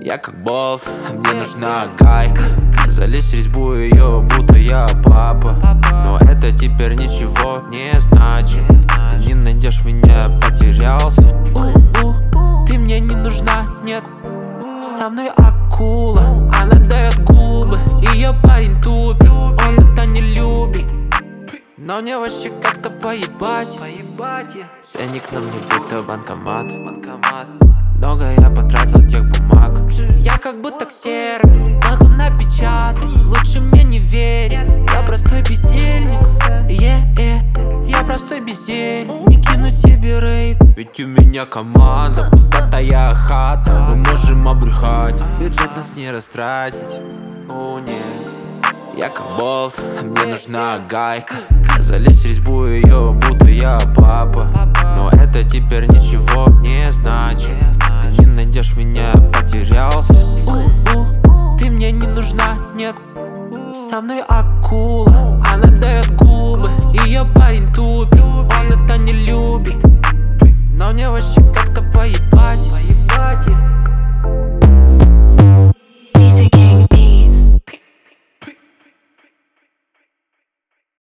Я как болт, мне нужна гайка. Залезь в резьбу ее, будто я папа. Но это теперь ничего не значит. Ты не найдешь меня, потерялся. Ты мне не нужна, нет. Со мной акула, она дает губы. Ее парень тупит, он это не любит. Но мне вообще как-то поебать. Ценник на мне будто банкомат. Много я потратил тех бумаг. Я как будто ксерокс, могу напечатать. Лучше мне не верить, я простой бездельник. Я простой бездельник, не кину тебе рейд. Ведь у меня команда, пустая хата. Мы можем обрюхать, бюджет нас не растратить. О, нет. Я как болт, мне нужна гайка. Залезь в резьбу ее, будто я папа. Но это теперь ничего не значит. Ты не найдешь меня, потерялся. Ты мне не нужна, нет. Со мной акула, она дает губы. Ее парень тупит, он это не любит.